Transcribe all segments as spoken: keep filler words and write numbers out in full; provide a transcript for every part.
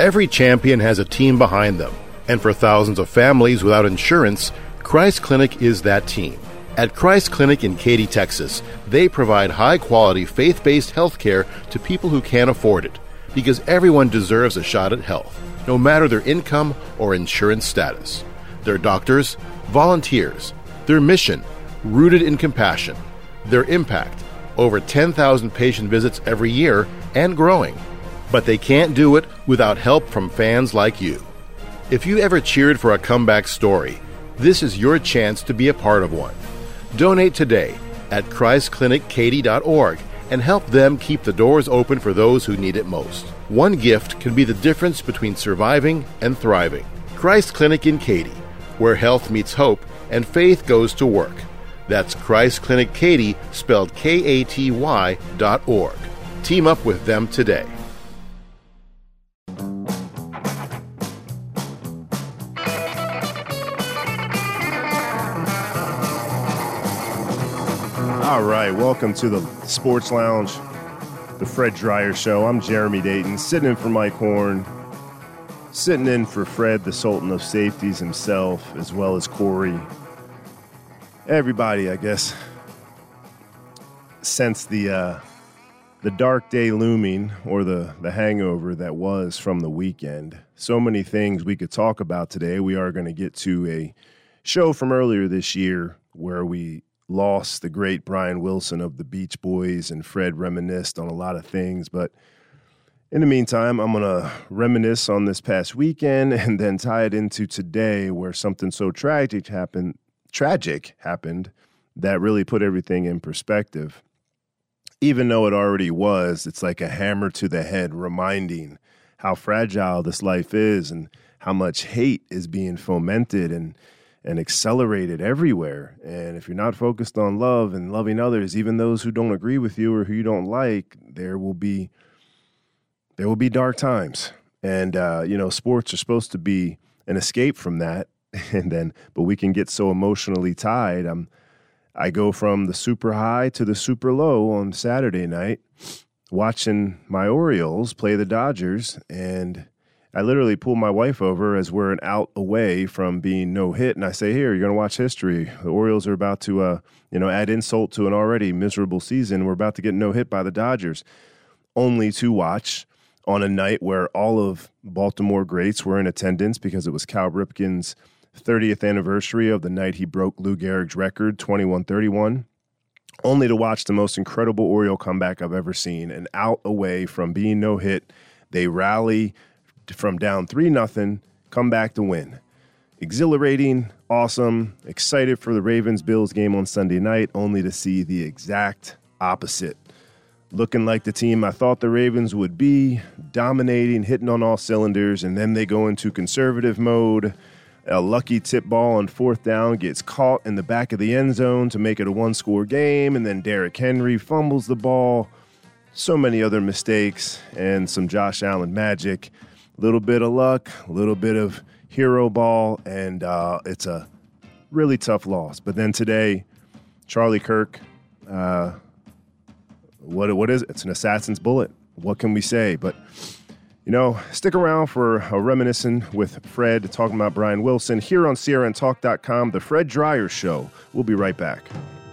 Every champion has a team behind them, and for thousands of families without insurance, Christ Clinic is that team. At Christ Clinic in Katy, Texas, they provide high-quality, faith-based health care to people who can't afford it, because everyone deserves a shot at health, no matter their income or insurance status. Their doctors, volunteers, their mission, rooted in compassion, their impact, over ten thousand patient visits every year and growing. But they can't do it without help from fans like you. If you ever cheered for a comeback story, this is your chance to be a part of one. Donate today at christ clinic katy dot org and help them keep the doors open for those who need it most. One gift can be the difference between surviving and thriving. Christ Clinic in Katy, where health meets hope and faith goes to work. That's Christ Clinic Katy, spelled K A T Y dot org. Team up with them today. All right, welcome to the Sports Lounge, the Fred Dryer Show. I'm Jeremy Dayton, sitting in for Mike Horn, sitting in for Fred, the Sultan of Safeties himself, as well as Corey. Everybody, I guess, since the uh, the dark day looming, or the, the hangover that was from the weekend. So many things we could talk about today. We are going to get to a show from earlier this year where we lost the great Brian Wilson of the Beach Boys, and Fred reminisced on a lot of things. But in the meantime, I'm going to reminisce on this past weekend and then tie it into today, where something so tragic happened, tragic happened that really put everything in perspective. Even though it already was, it's like a hammer to the head, reminding how fragile this life is and how much hate is being fomented and and accelerated everywhere. And if you're not focused on love and loving others, even those who don't agree with you or who you don't like, there will be there will be dark times. And uh, you know, sports are supposed to be an escape from that. And then, but we can get so emotionally tied. I'm I go from the super high to the super low on Saturday night, watching my Orioles play the Dodgers, and I literally pull my wife over as we're an out away from being no hit, and I say, "Here, you're going to watch history. The Orioles are about to, uh, you know, add insult to an already miserable season. We're about to get no hit by the Dodgers," only to watch on a night where all of Baltimore greats were in attendance because it was Cal Ripken's thirtieth anniversary of the night he broke Lou Gehrig's record, twenty-one thirty-one, only to watch the most incredible Oriole comeback I've ever seen. And out away from being no hit, they rally from down three nothing, come back to win. Exhilarating, awesome, excited for the Ravens-Bills game on Sunday night, only to see the exact opposite. Looking like the team I thought the Ravens would be, dominating, hitting on all cylinders, and then they go into conservative mode. A lucky tip ball on fourth down gets caught in the back of the end zone to make it a one-score game, and then Derrick Henry fumbles the ball. So many other mistakes and some Josh Allen magic. A little bit of luck, a little bit of hero ball, and uh, it's a really tough loss. But then today, Charlie Kirk, uh, what what is it? It's an assassin's bullet. What can we say? But, you know, stick around for a reminiscing with Fred, talking about Brian Wilson here on C R N talk dot com, The Fred Dryer Show. We'll be right back.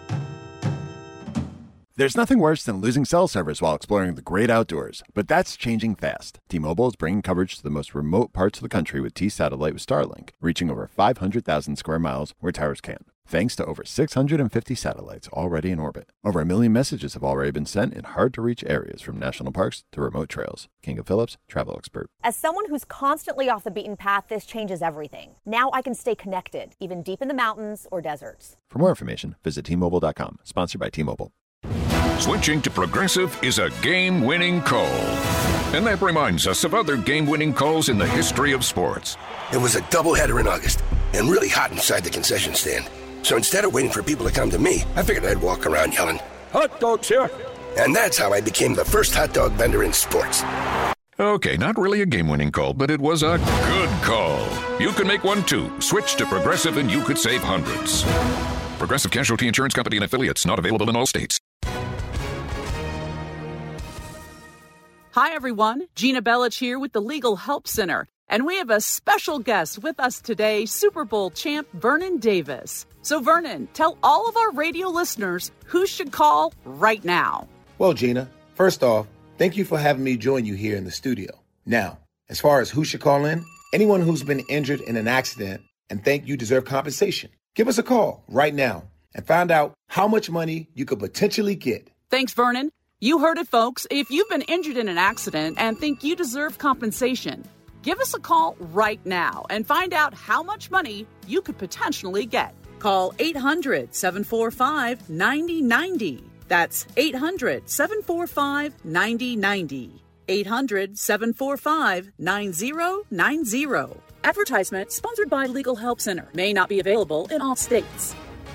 There's nothing worse than losing cell service while exploring the great outdoors, but that's changing fast. T-Mobile is bringing coverage to the most remote parts of the country with T-Satellite with Starlink, reaching over five hundred thousand square miles where towers can't, thanks to over six hundred fifty satellites already in orbit. Over a million messages have already been sent in hard-to-reach areas, from national parks to remote trails. King of Phillips, travel expert. As someone who's constantly off the beaten path, this changes everything. Now I can stay connected, even deep in the mountains or deserts. For more information, visit T Mobile dot com. Sponsored by T-Mobile. Switching to Progressive is a game-winning call. And that reminds us of other game-winning calls in the history of sports. It was a doubleheader in August and really hot inside the concession stand. So instead of waiting for people to come to me, I figured I'd walk around yelling, "Hot dogs here!" And that's how I became the first hot dog vendor in sports. Okay, not really a game-winning call, but it was a good call. You can make one too. Switch to Progressive and you could save hundreds. Progressive Casualty Insurance Company and affiliates, not available in all states. Hi, everyone. Gina Bellich here with the Legal Help Center. And we have a special guest with us today, Super Bowl champ Vernon Davis. So, Vernon, tell all of our radio listeners who should call right now. Well, Gina, first off, thank you for having me join you here in the studio. Now, as far as who should call in, anyone who's been injured in an accident and think you deserve compensation, give us a call right now and find out how much money you could potentially get. Thanks, Vernon. You heard it, folks. If you've been injured in an accident and think you deserve compensation, give us a call right now and find out how much money you could potentially get. Call eight hundred, seven four five, nine zero nine zero. That's eight hundred, seven four five, nine zero nine zero. eight hundred, seven four five, nine zero nine zero. Advertisement sponsored by Legal Help Center. May not be available in all states.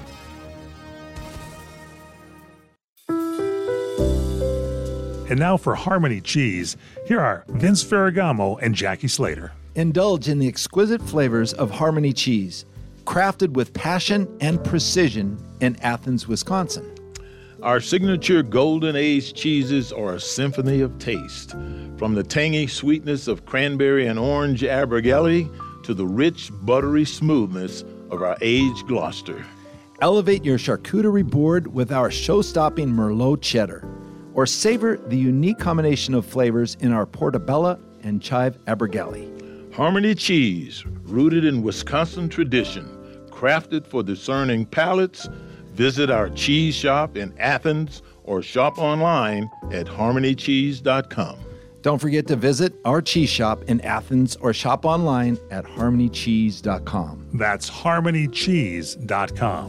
And now for Harmony Cheese, here are Vince Ferragamo and Jackie Slater. Indulge in the exquisite flavors of Harmony Cheese, crafted with passion and precision in Athens, Wisconsin. Our signature golden aged cheeses are a symphony of taste. From the tangy sweetness of cranberry and orange Abergele to the rich, buttery smoothness of our aged Gloucester. Elevate your charcuterie board with our show-stopping Merlot cheddar, or savor the unique combination of flavors in our Portobello and chive Abergele. Harmony Cheese, rooted in Wisconsin tradition, crafted for discerning palates. Visit our cheese shop in Athens or shop online at harmony cheese dot com. Don't forget to visit our cheese shop in Athens or shop online at harmony cheese dot com. That's harmony cheese dot com.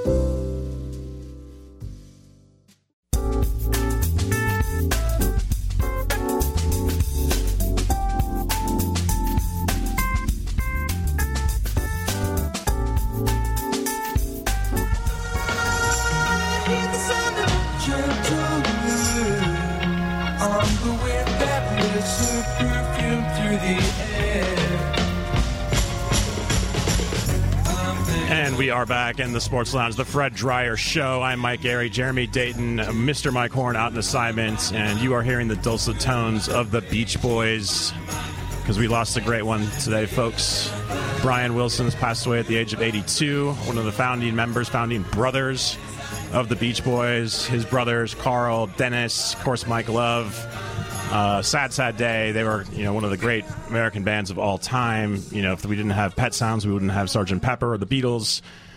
And we are back in the Sports Lounge, the Fred Dreyer Show. I'm Mike Gary, Jeremy Dayton, Mister Mike Horn out in assignment, and you are hearing the dulcet tones of the Beach Boys, because we lost a great one today, folks. Brian Wilson has passed away at the age of eighty-two, one of the founding members, founding brothers of the Beach Boys. His brothers, Carl, Dennis, of course, Mike Love. Uh, sad, sad day. They were, you know, one of the great American bands of all time. You know, if we didn't have Pet Sounds, we wouldn't have Sergeant Pepper or the Beatles.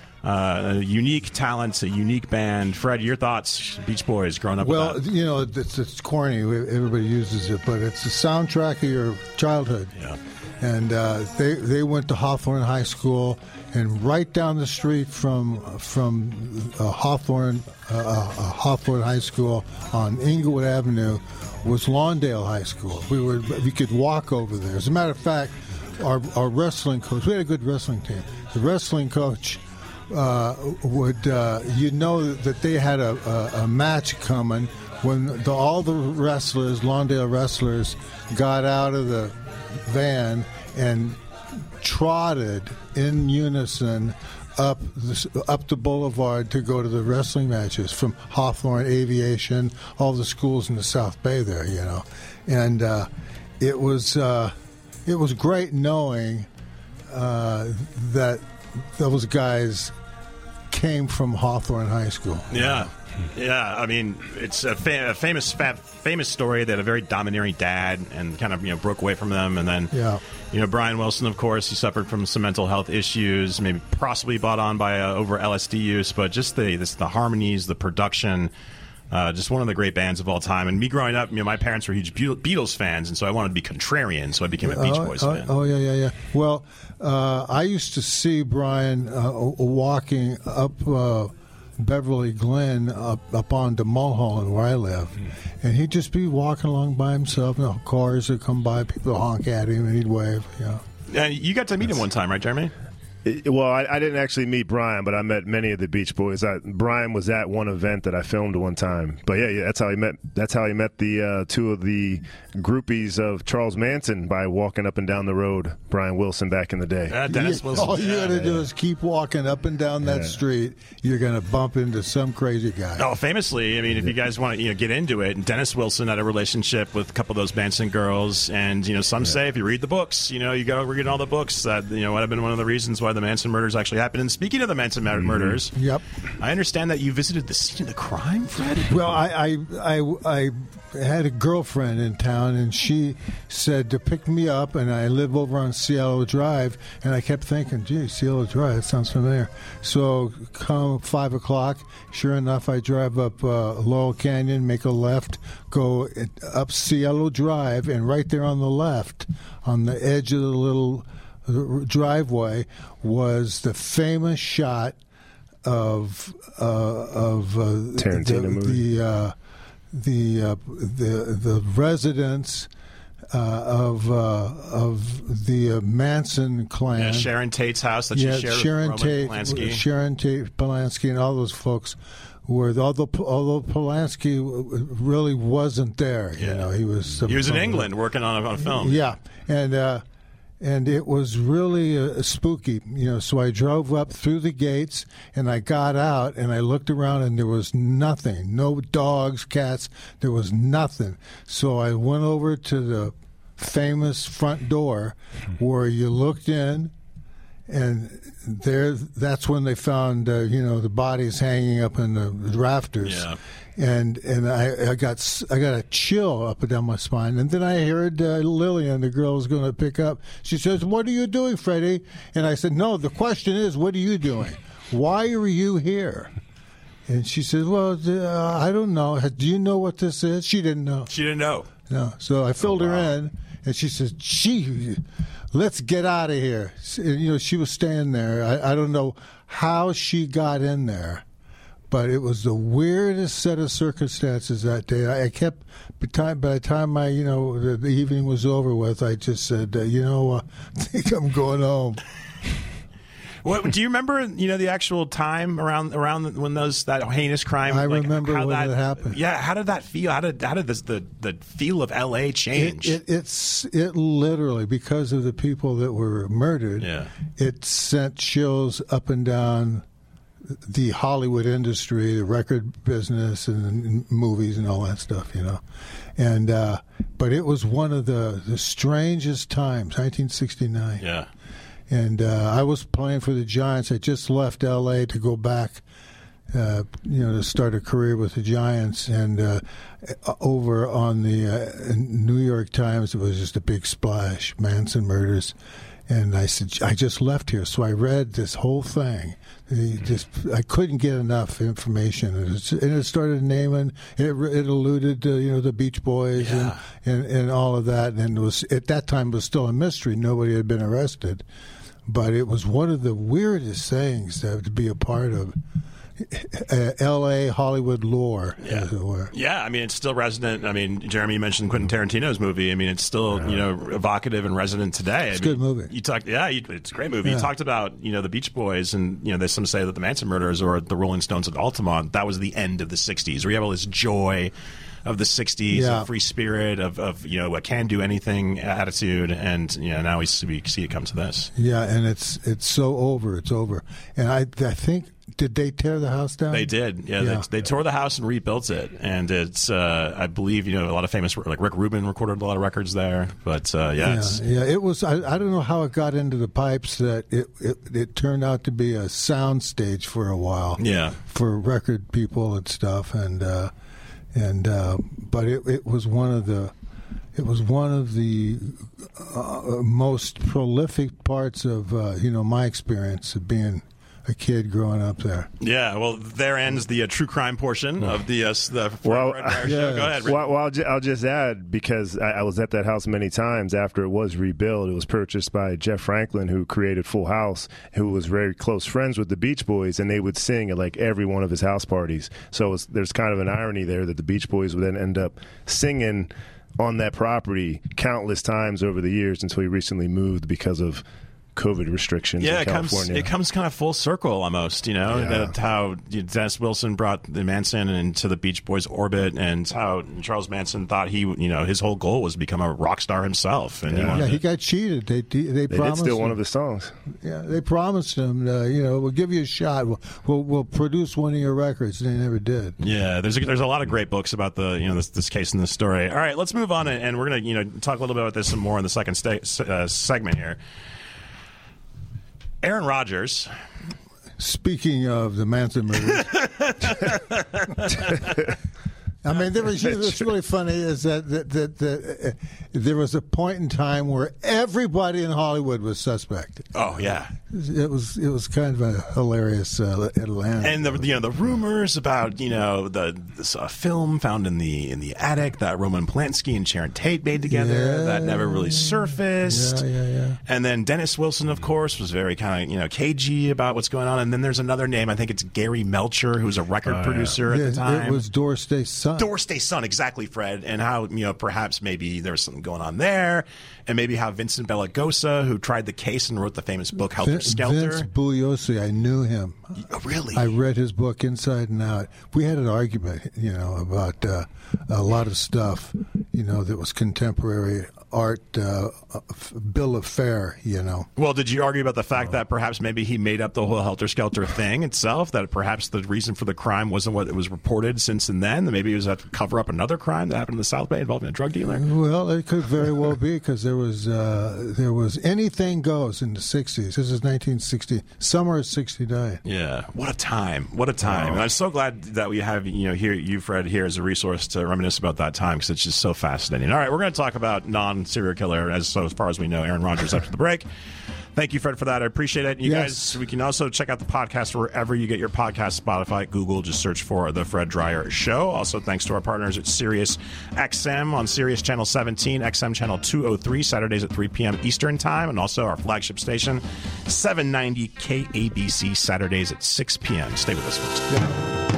Uh, a unique talent, a unique band. Fred, your thoughts, Beach Boys, growing up well, with that? You know, it's, it's corny. Everybody uses it, but it's the soundtrack of your childhood. Yeah. And uh, they they went to Hawthorne High School, and right down the street from from uh, Hawthorne uh, uh, Hawthorne High School on Inglewood Avenue was Lawndale High School. We were we could walk over there. As a matter of fact, our our wrestling coach, we had a good wrestling team. The wrestling coach uh, would uh, you know that they had a, a, a match coming when the, all the wrestlers, Lawndale wrestlers, got out of the van and trotted in unison up the, up the boulevard to go to the wrestling matches from Hawthorne, Aviation, all the schools in the South Bay there, you know. And uh, it was uh, it was great knowing uh, that those guys came from Hawthorne High School. Yeah. Yeah, I mean, it's a, fa- a famous fa- famous story that a very domineering dad and kind of, you know, broke away from them. And then, yeah. you know, Brian Wilson, of course, he suffered from some mental health issues, maybe possibly brought on by uh, over L S D use. But just the this, the harmonies, the production, uh, just one of the great bands of all time. And me growing up, you know, my parents were huge Beatles fans, and so I wanted to be contrarian, so I became a Beach Boys oh, fan. Oh, yeah, yeah, yeah. Well, uh, I used to see Brian uh, walking up Uh, Beverly Glen up, up on to Mulholland where I live, mm. and he'd just be walking along by himself. You know, cars would come by, people would honk at him, and he'd wave. You know. And you got to meet him one time, right, Jeremy? Well, I, I didn't actually meet Brian, but I met many of the Beach Boys. I, Brian was at one event that I filmed one time. But yeah, yeah that's how he met. That's how he met the uh, two of the groupies of Charles Manson by walking up and down the road. Brian Wilson back in the day. Uh, Dennis yeah, Wilson. All you got to yeah. do is keep walking up and down that Yeah. street. You're going to bump into some crazy guy. Oh, famously, I mean, if you guys want to you know, get into it, Dennis Wilson had a relationship with a couple of those Manson girls, and you know, some yeah. say if you read the books, you know, you got to read all the books. That you know would have been one of the reasons why the Manson murders actually happened. And speaking of the Manson mm-hmm. murders, yep, I understand that you visited the scene of the crime, Fred. Well, I, I, I, I had a girlfriend in town, and she said to pick me up, and I live over on Cielo Drive, and I kept thinking, gee, Cielo Drive, that sounds familiar. So come five o'clock, sure enough, I drive up uh, Laurel Canyon, make a left, go up Cielo Drive, and right there on the left, on the edge of the little driveway, was the famous shot of uh, of uh, Tarantino the, movie. the uh, the, uh, the the residence uh, of uh, of the uh, Manson clan. Yeah, Sharon Tate's house that yeah, she shared Sharon with Roman Tate, Polanski. Sharon Tate, Polanski, and all those folks. Were although although Polanski really wasn't there, you yeah. know, he was he was in England working on a, on a film. Yeah, and. Uh, And it was really uh, spooky, you know. So I drove up through the gates, and I got out, and I looked around, and there was nothing. No dogs, cats. There was nothing. So I went over to the famous front door, where you looked in, and there. That's when they found, uh, you know, the bodies hanging up in the rafters. Yeah. And and I, I got I got a chill up and down my spine. And then I heard uh, Lillian, the girl was going to pick up. She says, "What are you doing, Freddie?" And I said, "No, the question is, what are you doing? Why are you here?" And she said, "Well, uh, I don't know. Do you know what this is?" She didn't know. She didn't know. No. So I filled oh, wow. her in, and she said, "Gee, let's get out of here." And, you know, she was staying there. I, I don't know how she got in there. But it was the weirdest set of circumstances that day. I kept, by the time, by the time I, you know, the, the evening was over with, I just said, uh, you know, uh, I think I'm going home. What do you remember? You know, the actual time around around when those that heinous crime. I like, remember how when that, it happened. Yeah, how did that feel? How did how did this, the the feel of L A change? It, it, it's it literally because of the people that were murdered. Yeah. It sent chills up and down the Hollywood industry, the record business, and movies and all that stuff, you know. And uh, but it was one of the, the strangest times, nineteen sixty-nine. Yeah. And uh, I was playing for the Giants. I just left L A to go back, uh, you know, to start a career with the Giants. And uh, over on the uh, New York Times, it was just a big splash, Manson murders. And I said, I just left here. So I read this whole thing. Just, I couldn't get enough information. And it, and it started naming, it, it alluded to, you know, the Beach Boys yeah. and, and, and all of that. And it was, at that time, it was still a mystery. Nobody had been arrested. But it was one of the weirdest things to, to be a part of. Uh, L A Hollywood lore, yeah. as it were. Yeah, I mean, it's still resonant. I mean, Jeremy, you mentioned Quentin Tarantino's movie. I mean, it's still, yeah. you know, evocative and resonant today. It's I a mean, good movie. You talked, yeah, you, it's a great movie. Yeah. You talked about, you know, the Beach Boys, and, you know, there's some say that the Manson murders or the Rolling Stones at Altamont, that was the end of the sixties, where you have all this joy of the sixties, yeah. of free spirit, of, of, you know, a can-do-anything attitude, and, you know, now we see, we see it come to this. Yeah, and it's it's so over. It's over. And I I think, did they tear the house down? They did. Yeah, yeah. They, they tore the house and rebuilt it, and it's uh, I believe, you know, a lot of famous, like Rick Rubin recorded a lot of records there. But uh, yeah, yeah, it's, yeah, it was. I, I don't know how it got into the pipes that it, it it turned out to be a sound stage for a while. Yeah, for record people and stuff, and uh, and uh, but it it was one of the. It was one of the uh, most prolific parts of uh, you know my experience of being a kid growing up there. Yeah, well, there ends the uh, true crime portion of the uh, the well, Red Wire yeah. show. Go ahead, Rick. Well, well I'll, ju- I'll just add, because I, I was at that house many times after it was rebuilt. It was purchased by Jeff Franklin, who created Full House, who was very close friends with the Beach Boys, and they would sing at like every one of his house parties. So it was, there's kind of an irony there that the Beach Boys would then end up singing on that property countless times over the years until he recently moved because of COVID restrictions Yeah, in it comes California. it comes kind of full circle almost, you know, Yeah. that how Dennis Wilson brought the Manson into the Beach Boys orbit, and how Charles Manson thought he, you know, his whole goal was to become a rock star himself. And he Yeah. wanted Yeah, to- he got cheated. They they, they They promised did steal him, one of his songs. Yeah, they promised him, uh, you know, we'll give you a shot. We'll, we'll we'll produce one of your records. They never did. Yeah, there's a, there's a lot of great books about the you know this, this case and this story. All right, let's move on, and, and we're gonna you know talk a little bit about this some more in the second sta- uh, segment here. Aaron Rodgers. Speaking of the Manson murders, I mean, there was what's really funny is that that, that, that uh, there was a point in time where everybody in Hollywood was suspect. Oh yeah, it was it was kind of a hilarious uh, Atlanta. And the you know the rumors about you know the this, uh, film found in the in the attic that Roman Polanski and Sharon Tate made together Yeah. that never really surfaced. Yeah, yeah, yeah. And then Dennis Wilson, of course, was very kind of you know cagey about what's going on. And then there's another name. I think it's Gary Melcher, who's a record Oh, yeah. producer at Yeah, the time. it was Doris Day's son. Doris Day's son, exactly, Fred, and how you know perhaps maybe there was something going on there, and maybe how Vincent Bellagosa, who tried the case and wrote the famous book Helter Vin- Skelter. Vince Bugliosi, I knew him. Oh, really? I read his book inside and out. We had an argument, you know, about uh, a lot of stuff, you know, that was contemporary art, uh, f- bill of fare, you know. Well, did you argue about the fact that perhaps maybe he made up the whole Helter Skelter thing itself? That perhaps the reason for the crime wasn't what it was reported since and then? That maybe it was to cover up another crime that happened in the South Bay involving a drug dealer? Well, it could very well be because there was uh, there was anything goes in the sixties. This is nineteen sixty, summer of sixty-nine. Yeah, what a time! What a time! And I'm so glad that we have you know here you Fred here as a resource to reminisce about that time because it's just so fascinating. All right, we're going to talk about non-serial killer as so as far as we know, Aaron Rodgers after the break. Thank you, Fred, for that. I appreciate it. You Yes. guys, we can also check out the podcast wherever you get your podcast, Spotify, Google. Just search for The Fred Dryer Show. Also, thanks to our partners at Sirius X M on Sirius Channel seventeen, X M Channel two oh three, Saturdays at three p.m. Eastern Time, and also our flagship station, seven ninety K A B C, Saturdays at six p.m. Stay with us, folks.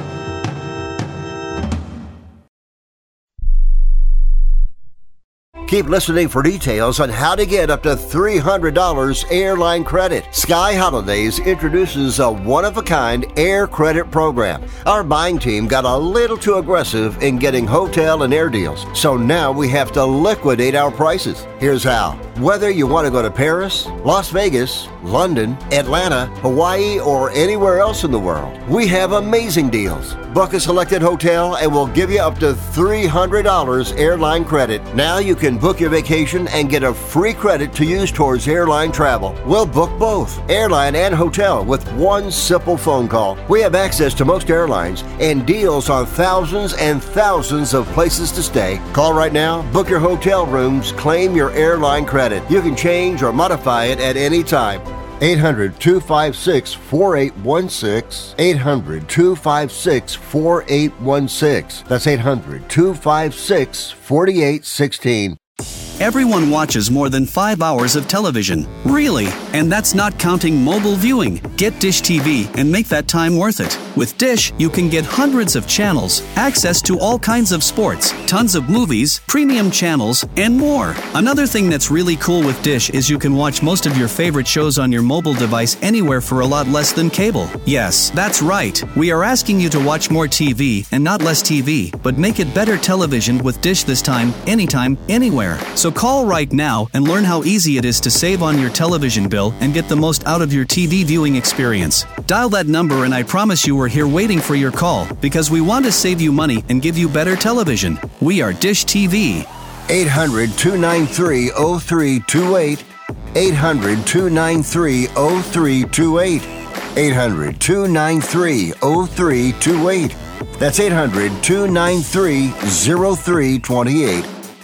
Keep listening for details on how to get up to three hundred dollars airline credit. Sky Holidays introduces a one-of-a-kind air credit program. Our buying team got a little too aggressive in getting hotel and air deals, so now we have to liquidate our prices. Here's how. Whether you want to go to Paris, Las Vegas, London, Atlanta, Hawaii, or anywhere else in the world, we have amazing deals. Book a selected hotel and we'll give you up to three hundred dollars airline credit. Now you can book your vacation and get a free credit to use towards airline travel. We'll book both, airline and hotel, with one simple phone call. We have access to most airlines and deals on thousands and thousands of places to stay. Call right now, book your hotel rooms, claim your airline credit. You can change or modify it at any time. eight hundred, two five six, four eight one six. eight hundred, two five six, four eight one six. That's eight hundred, two five six, four eight one six. Everyone watches more than five hours of television. Really? And that's not counting mobile viewing. Get Dish T V and make that time worth it. With Dish, you can get hundreds of channels, access to all kinds of sports, tons of movies, premium channels, and more. Another thing that's really cool with Dish is you can watch most of your favorite shows on your mobile device anywhere for a lot less than cable. Yes, that's right. We are asking you to watch more T V and not less T V, but make it better television with Dish this time, anytime, anywhere. So call right now and learn how easy it is to save on your television bill and get the most out of your T V viewing experience. Dial that number and I promise you we're here waiting for your call because we want to save you money and give you better television. We are Dish T V. eight hundred, two nine three, oh three two eight. eight hundred, two nine three, oh three two eight. eight hundred, two nine three, oh three two eight. That's eight hundred, two nine three, oh three two eight.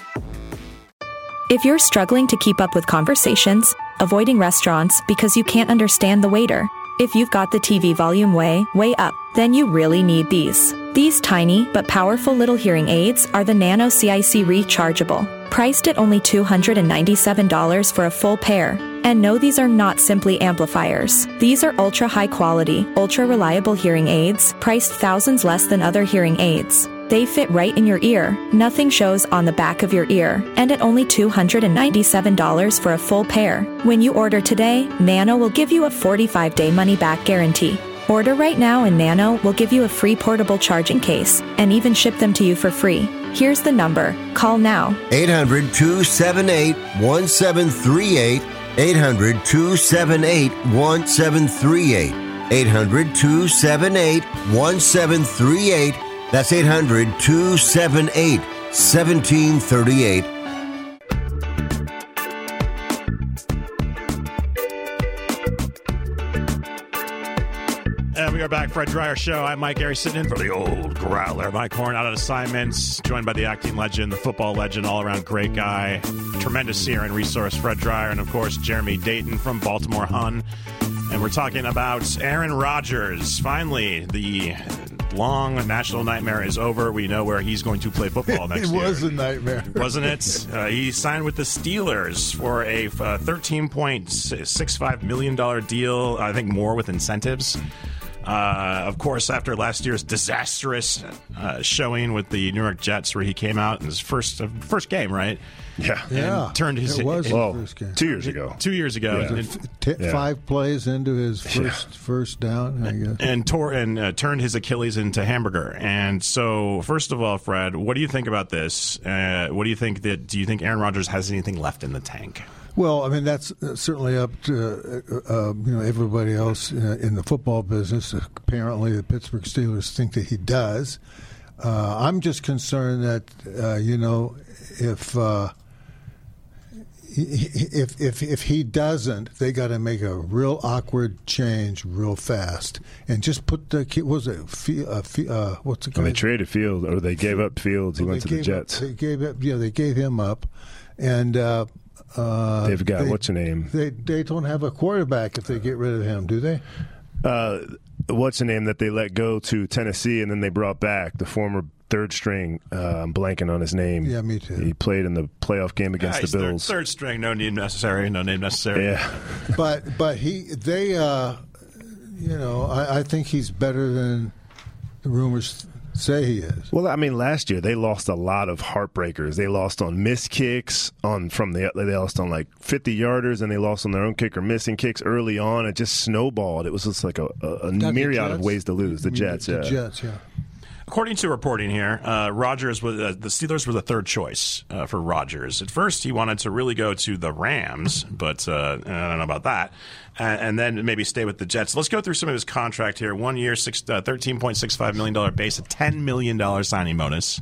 If you're struggling to keep up with conversations, avoiding restaurants because you can't understand the waiter, if you've got the T V volume way, way up, then you really need these. These tiny but powerful little hearing aids are the Nano C I C Rechargeable, priced at only two hundred ninety-seven dollars for a full pair. And no, these are not simply amplifiers. These are ultra high quality, ultra reliable hearing aids, priced thousands less than other hearing aids. They fit right in your ear. Nothing shows on the back of your ear. And at only two hundred ninety-seven dollars for a full pair. When you order today, Nano will give you a forty-five day money-back guarantee. Order right now and Nano will give you a free portable charging case and even ship them to you for free. Here's the number. Call now. eight hundred, two seven eight, one seven three eight. eight hundred, two seven eight, one seven three eight. eight hundred, two seven eight, one seven three eight. That's eight hundred, two seven eight, one seven three eight. And we are back, Fred Dryer Show. I'm Mike Gary, sitting in for the old growler. Mike Horn out at assignments, joined by the acting legend, the football legend, all-around great guy, tremendous seer and resource, Fred Dryer, and, of course, Jeremy Dayton from Baltimore Hun. And we're talking about Aaron Rodgers. Finally, the long national nightmare is over. We know where he's going to play football next year. It was a nightmare. Wasn't it? Uh, he signed with the Steelers for a uh, thirteen point six five million dollars deal, I think more with incentives. Uh, of course, after last year's disastrous uh, showing with the New York Jets, where he came out in his first uh, first game, right? Yeah, and yeah. Turned his it was it, well, first game. two years ago. Two years ago, yeah. and, T- yeah. five plays into his first yeah. first down, I guess, and tore and uh, turned his Achilles into hamburger. And so, first of all, Fred, what do you think about this? Uh, what do you think that? Do you think Aaron Rodgers has anything left in the tank? Well, I mean, that's certainly up to uh, uh, you know everybody else uh, in the football business. Apparently, the Pittsburgh Steelers think that he does. Uh, I'm just concerned that uh, you know if uh, if if if he doesn't, they got to make a real awkward change real fast and just put the what was it uh, uh, what's it called? Well, they traded Fields, or they gave up Fields. He well, went to the Jets. Up, they gave up, yeah, they gave him up, and. Uh, Uh, They've got, they, what's your name? They they don't have a quarterback if they get rid of him, do they? Uh, what's the name that they let go to Tennessee and then they brought back? The former third string. Uh, I'm blanking on his name. Yeah, me too. He played in the playoff game against yeah, the Bills. Third, third string, no name necessary, no name necessary. Yeah. but but he they uh, you know I, I think he's better than the rumors say he is. Well, I mean, last year they lost a lot of heartbreakers. They lost on missed kicks, on from the they lost on like fifty yarders, and they lost on their own kicker missing kicks early on. It just snowballed. It was just like a, a, a myriad of ways to lose. The Jets, the yeah. Jets, yeah. According to reporting here, uh, Rodgers was uh, the Steelers were the third choice uh, for Rodgers. At first, he wanted to really go to the Rams, but uh, I don't know about that. And, and then maybe stay with the Jets. Let's go through some of his contract here. One year, six, uh, thirteen point six five million dollars base, a ten million dollars signing bonus.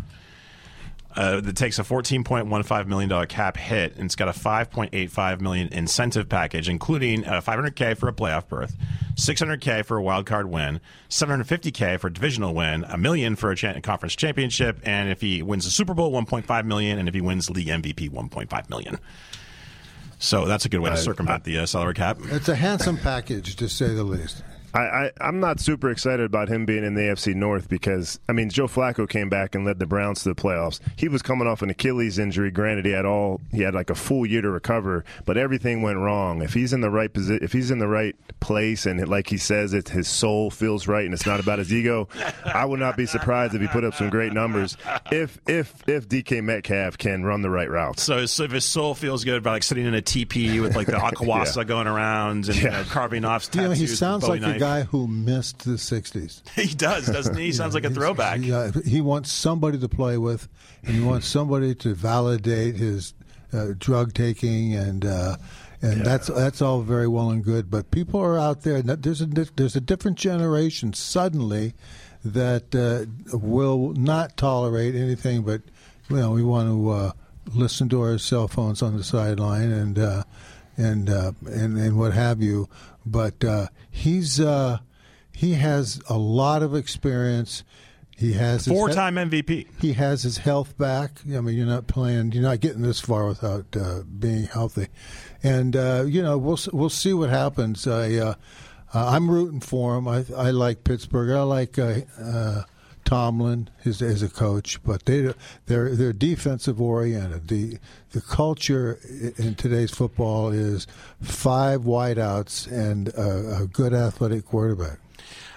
Uh, that takes a fourteen point one five million dollars cap hit, and it's got a five point eight five million dollars incentive package, including uh, five hundred thousand dollars for a playoff berth, six hundred thousand dollars for a wild card win, seven hundred fifty thousand dollars for a divisional win, a million for a cha- conference championship, and if he wins the Super Bowl, one point five million dollars, and if he wins league M V P, one point five million dollars. So that's a good way to circumvent the uh, salary cap. It's a handsome package, to say the least. I, I, I'm not super excited about him being in the A F C North because, I mean, Joe Flacco came back and led the Browns to the playoffs. He was coming off an Achilles injury. Granted, he had all he had like a full year to recover, but everything went wrong. If he's in the right position, if he's in the right place, and like he says, it his soul feels right, and it's not about his ego, I would not be surprised if he put up some great numbers. If if if D K Metcalf can run the right routes. So, so if his soul feels good about like sitting in a teepee with like the aquawasa yeah. going around and yeah. you know, carving off tattoos. You know, he sounds like knife. a guy who missed the sixties. He does, doesn't he? He sounds like a throwback. He, uh, he wants somebody to play with, and he wants somebody to validate his uh, drug taking, and uh, and yeah. that's that's all very well and good. But people are out there. There's a there's a different generation suddenly that uh, will not tolerate anything but, you know, we want to uh, listen to our cell phones on the sideline and uh, and, uh, and and what have you. But uh, he's uh, he has a lot of experience. He has four-time M V P. He has his health back. I mean, you're not playing. You're not getting this far without uh, being healthy. And uh, you know, we'll we'll see what happens. I, uh, uh, I'm rooting for him. I I like Pittsburgh. I like uh, uh, Tomlin as, as a coach, but they they're they're defensive oriented. The the culture in today's football is five wideouts and a, a good athletic quarterback.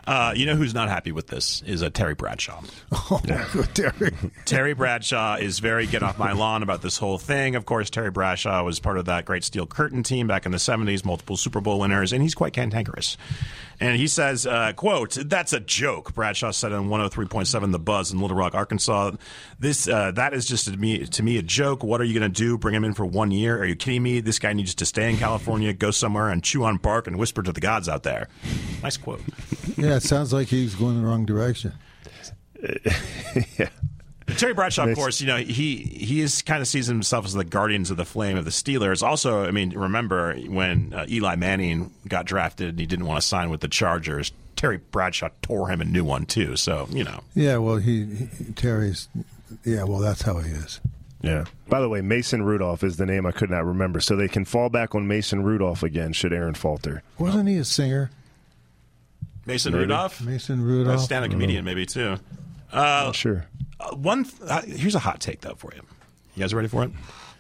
Uh, you know who's not happy with this is uh, Terry Bradshaw. Oh, Terry. Terry Bradshaw is very get off my lawn about this whole thing. Of course, Terry Bradshaw was part of that great Steel Curtain team back in the seventies, multiple Super Bowl winners, and he's quite cantankerous. And he says, uh, quote, "That's a joke," Bradshaw said on one oh three point seven The Buzz in Little Rock, Arkansas. This uh, That is just to me, to me a joke. What are you going to do? Bring him in for one year? Are you kidding me? This guy needs to stay in California, go somewhere and chew on bark and whisper to the gods out there. Nice quote. Yeah, it sounds like he's going in the wrong direction. yeah. Terry Bradshaw, of course, you know, he he is kind of sees himself as the guardians of the flame of the Steelers. Also, I mean, remember when uh, Eli Manning got drafted and he didn't want to sign with the Chargers, Terry Bradshaw tore him a new one, too. So, you know. Yeah, well, he, he Terry's, yeah, well, that's how he is. Yeah. By the way, Mason Rudolph is the name I could not remember, so they can fall back on Mason Rudolph again should Aaron falter. Wasn't he a singer? Mason Maybe. Rudolph? Mason Rudolph. A stand-up comedian, maybe, too. Uh, sure. Uh, one. Th- uh, here's a hot take, though, for you. You guys ready for it?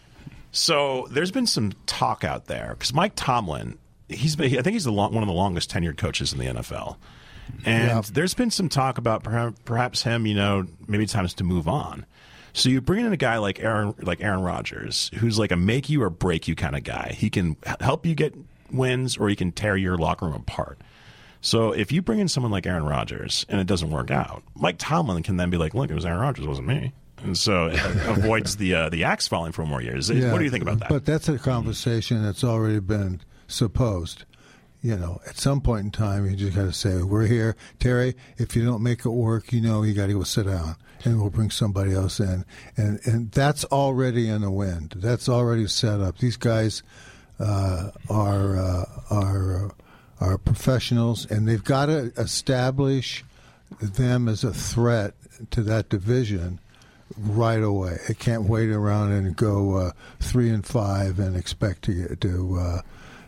So there's been some talk out there because Mike Tomlin, he's been, I think he's the long, one of the longest tenured coaches in the N F L, and Yeah. there's been some talk about perhaps, perhaps him, you know, maybe it's time to move on. So you bring in a guy like Aaron, like Aaron Rodgers, who's like a make you or break you kind of guy. He can h- help you get wins, or he can tear your locker room apart. So if you bring in someone like Aaron Rodgers and it doesn't work out, Mike Tomlin can then be like, "Look, it was Aaron Rodgers, it wasn't me," and so it avoids the uh, the axe falling for more years. Yeah, What do you think about that? But that's a conversation that's already been supposed. You know, at some point in time, you just got to say, "We're here, Terry. If you don't make it work, you know, you got to go sit down, and we'll bring somebody else in." And and that's already in the wind. That's already set up. These guys uh, are uh, are. Uh, are professionals, and they've got to establish them as a threat to that division right away. They can't wait around and go uh, three and five and expect to get, to uh,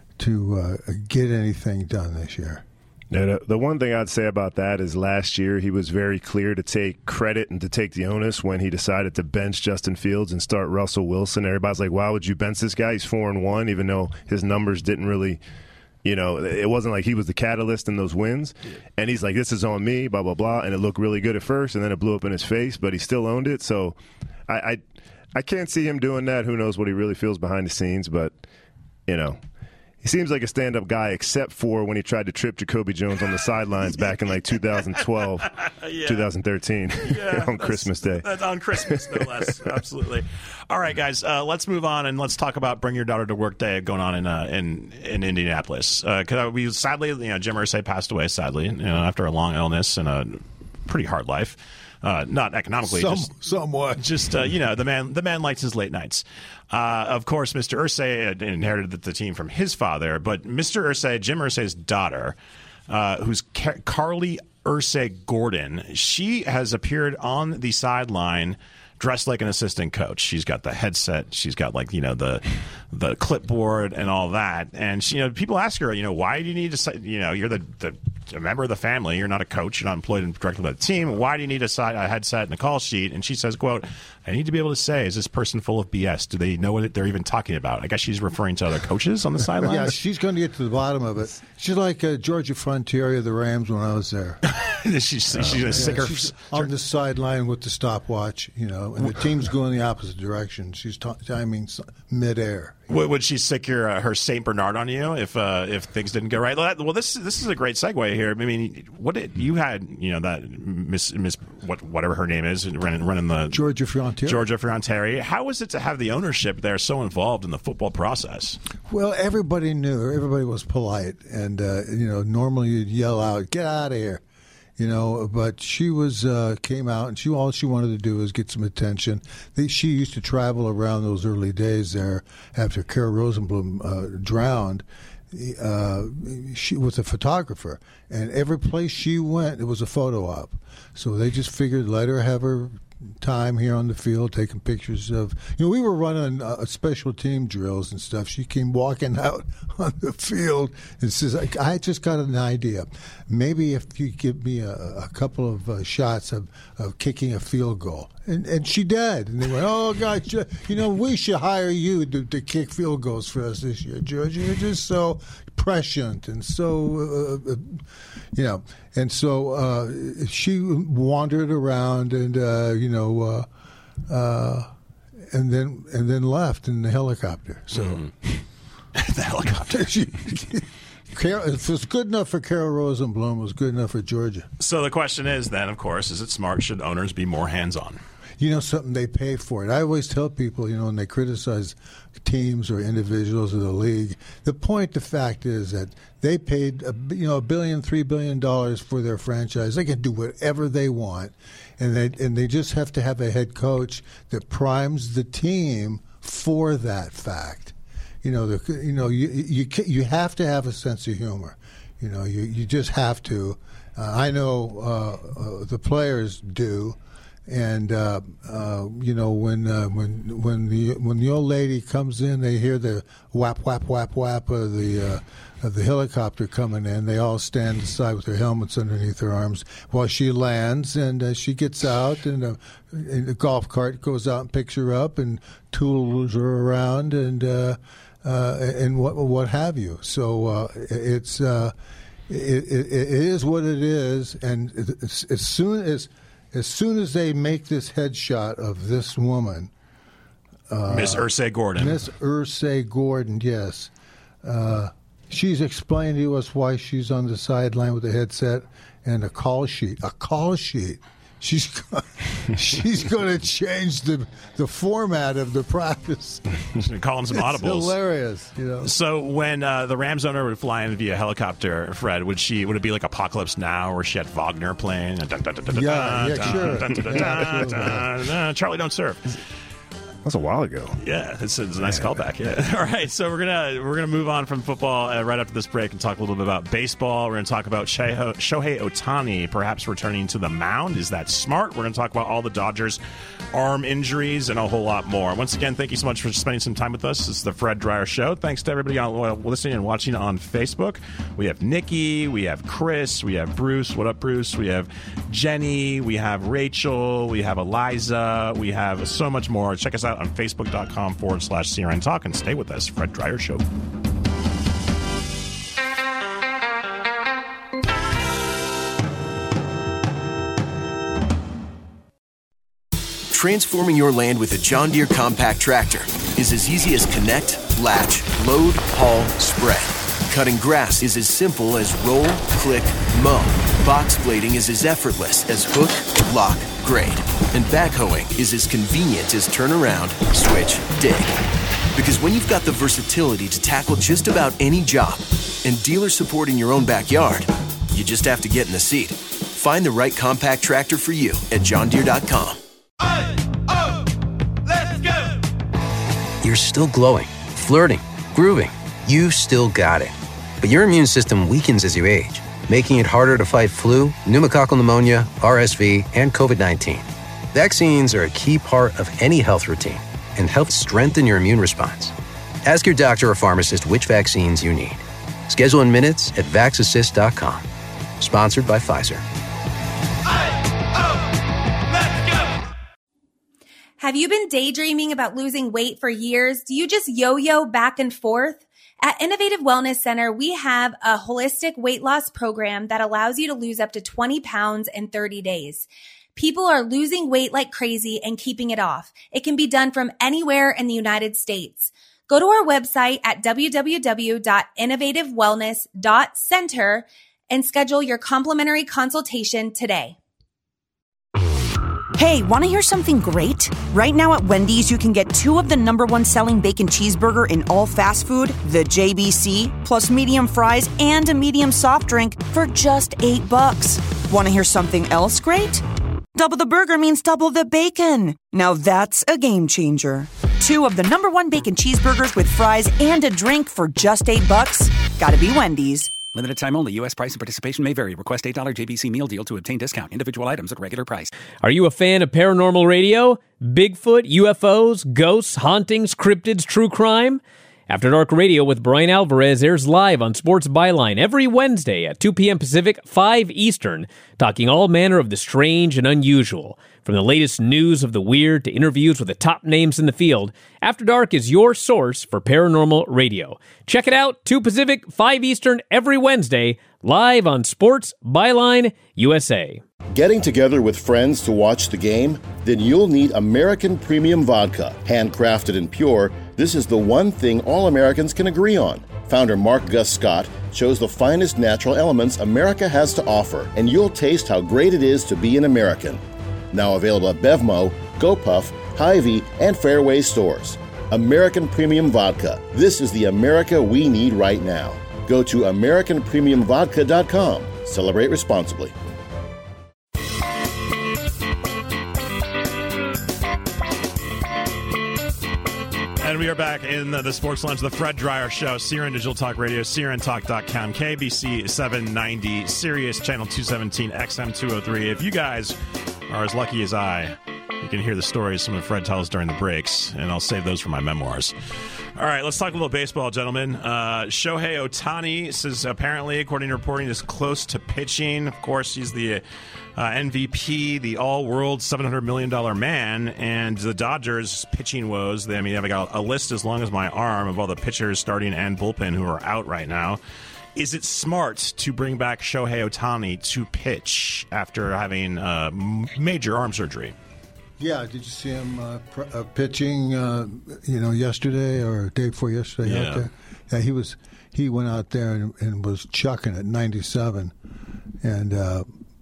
to uh, get anything done this year. Yeah, the, the one thing I'd say about that is last year he was very clear to take credit and to take the onus when he decided to bench Justin Fields and start Russell Wilson. Everybody's like, "Why would you bench this guy? He's four and one," even though his numbers didn't really. You know, it wasn't like he was the catalyst in those wins. And he's like, "This is on me, blah, blah, blah." And it looked really good at first, and then it blew up in his face, but he still owned it. So I I, I can't see him doing that. Who knows what he really feels behind the scenes, but, you know. He seems like a stand-up guy, except for when he tried to trip Jacoby Jones on the sidelines back in like two thousand twelve, Yeah. two thousand thirteen Yeah, on that's- Christmas Day. That's on Christmas, no less. Absolutely. All right, guys, uh, let's move on and let's talk about Bring Your Daughter to Work Day going on in uh, in in Indianapolis. Because uh, we sadly, you know, Jim Irsay passed away sadly, you know, after a long illness and a pretty hard life. Uh, not economically, Some, just somewhat. just uh, you know, the man the man likes his late nights. Uh, of course, Mister Irsay had inherited the, the team from his father, but Mister Irsay, Jim Irsay's daughter, uh, who's Car- Carly Irsay Gordon, she has appeared on the sideline dressed like an assistant coach. She's got the headset. She's got like, you know, the the clipboard and all that. And she, you know, people ask her, you know, why do you need to, you know, you're the, the a member of the family. You're not a coach. You're not employed directly by the team. Why do you need a, side, a headset and a call sheet? And she says, quote, "I need to be able to say, is this person full of B S? Do they know what they're even talking about?" I guess she's referring to other coaches on the sidelines. Yeah, she's going to get to the bottom of it. She's like uh, Georgia Frontiere of the Rams when I was there. she's she's Oh, gonna yeah, stick her she's on the sideline with the stopwatch, you know, and the team's going the opposite direction. She's t- timing s- midair. Would, would she stick your uh, her Saint Bernard on you if uh, if things didn't go right? Well, that- well, this this is a great segue here. I mean, what did you had? You know, that Miss Miss what whatever her name is running running the Georgia Frontiere. Georgia Frontiere. How was it to have the ownership there so involved in the football process? Well, everybody knew. Everybody was polite, and uh, you know, normally you'd yell out, "Get out of here." You know, but she was uh, came out, and she all she wanted to do was get some attention. They, she used to travel around those early days there after Kara Rosenblum uh, drowned. Uh, she was a photographer, and every place she went, it was a photo op. So they just figured let her have her time here on the field, taking pictures of. You know, we were running uh, special team drills and stuff. She came walking out on the field and says, "I, I just got an idea. Maybe if you give me a, a couple of uh, shots of, of kicking a field goal." And, and she did. And they went, "Oh, God, you know, we should hire you to, to kick field goals for us this year, George. You're just so prescient and so, uh, uh, you know, and so uh, she wandered around and, uh, you know, uh, uh, and then and then left in the helicopter. So mm. the helicopter. she, Carol, if it was good enough for Carol Rosenblum, it was good enough for Georgia. So the question is then, of course, is it smart? Should owners be more hands-on? You know something, they pay for it. I always tell people, you know, when they criticize teams or individuals or the league, the point, the fact is that they paid, a, you know, a billion, three billion dollars for their franchise. They can do whatever they want, and they and they just have to have a head coach that primes the team for that fact. You know, the, you know, you you you have to have a sense of humor. You know, you you just have to. Uh, I know uh, uh, the players do. And uh, uh, you know, when uh, when when the when the old lady comes in, they hear the whap whap whap whap of the uh, of the helicopter coming in. They all stand aside with their helmets underneath their arms while she lands, and uh, she gets out, and, uh, and the golf cart goes out and picks her up, and tools her around, and uh, uh, and what what have you. So uh, it's uh, it, it, it is what it is, and as, as soon as As soon as they make this headshot of this woman, uh, Miss Ursay Gordon, Miss Ursay Gordon, yes, uh, she's explained to us why she's on the sideline with a headset and a call sheet. A call sheet. She's she's going to change the the format of the practice. She's going to call him some it's audibles. Hilarious, you know. So when uh, the Rams owner would fly in via helicopter, Fred, would she would it be like Apocalypse Now, where she had Wagner playing? Yeah, yeah, sure. Charlie Don't Serve. That's a while ago. Yeah, it's, it's a nice callback. Yeah. All right, so we're gonna we're gonna move on from football uh, right after this break and talk a little bit about baseball. We're gonna talk about Shohei, Shohei Ohtani perhaps returning to the mound. Is that smart? We're gonna talk about all the Dodgers' arm injuries and a whole lot more. Once again, thank you so much for spending some time with us. This is the Fred Dryer Show. Thanks to everybody on, listening and watching on Facebook. We have Nikki, we have Chris, we have Bruce. What up, Bruce? We have Jenny, we have Rachel, we have Eliza, we have so much more. Check us out on Facebook.com forward slash C R N Talk and stay with us. Fred Dryer Show. Transforming your land with a John Deere compact tractor is as easy as connect, latch, load, haul, spread. Cutting grass is as simple as roll, click, mow. Box blading is as effortless as hook, lock, grade. And backhoeing is as convenient as turn around, switch, dig. Because when you've got the versatility to tackle just about any job and dealer support in your own backyard, you just have to get in the seat. Find the right compact tractor for you at john deere dot com. Oh, let's go! You're still glowing, flirting, grooving. You still got it. But your immune system weakens as you age, making it harder to fight flu, pneumococcal pneumonia, R S V, and covid nineteen. Vaccines are a key part of any health routine and help strengthen your immune response. Ask your doctor or pharmacist which vaccines you need. Schedule in minutes at vax assist dot com. Sponsored by Pfizer. Have you been daydreaming about losing weight for years? Do you just yo-yo back and forth? At Innovative Wellness Center, we have a holistic weight loss program that allows you to lose up to twenty pounds in thirty days. People are losing weight like crazy and keeping it off. It can be done from anywhere in the United States. Go to our website at w w w dot innovative wellness dot center and schedule your complimentary consultation today. Hey, want to hear something great? Right now at Wendy's, you can get two of the number one selling bacon cheeseburger in all fast food, the J B C, plus medium fries and a medium soft drink for just eight bucks. Want to hear something else great? Double the burger means double the bacon. Now that's a game changer. Two of the number one bacon cheeseburgers with fries and a drink for just eight bucks. Gotta be Wendy's. Limited time only. U S price and participation may vary. Request eight dollars J B C meal deal to obtain discount. Individual items at regular price. Are you a fan of paranormal radio? Bigfoot, U F Os, ghosts, hauntings, cryptids, true crime? After Dark Radio with Brian Alvarez airs live on Sports Byline every Wednesday at two p.m. Pacific, five Eastern, talking all manner of the strange and unusual. From the latest news of the weird to interviews with the top names in the field, After Dark is your source for paranormal radio. Check it out, two Pacific, five Eastern, every Wednesday, live on Sports Byline U S A. Getting together with friends to watch the game? Then you'll need American Premium Vodka. Handcrafted and pure, this is the one thing all Americans can agree on. Founder Mark Gus Scott chose the finest natural elements America has to offer, and you'll taste how great it is to be an American. Now available at Bevmo, GoPuff, Hy-Vee, and Fairway stores. American Premium Vodka. This is the America we need right now. Go to American Premium Vodka dot com. Celebrate responsibly. And we are back in the, the Sports Lounge, the Fred Dreyer Show, C R N Digital Talk Radio, C R N talk dot com, K B C seven ninety, Sirius Channel two seventeen, X M two oh three. If you guys are as lucky as I, you can hear the stories some of Fred tells during the breaks, and I'll save those for my memoirs. All right, let's talk a little baseball, gentlemen. Uh, Shohei Ohtani is apparently, according to reporting, is close to pitching. Of course, he's the uh, M V P, the all-world seven hundred million dollars man, and the Dodgers pitching woes. They, I mean, they've got a list as long as my arm of all the pitchers starting and bullpen who are out right now. Is it smart to bring back Shohei Ohtani to pitch after having uh, major arm surgery? Yeah, did you see him uh, pr- uh, pitching? Uh, you know, yesterday or day before yesterday Yeah. out there. Yeah, he was. He went out there and, and was chucking at ninety-seven, and uh,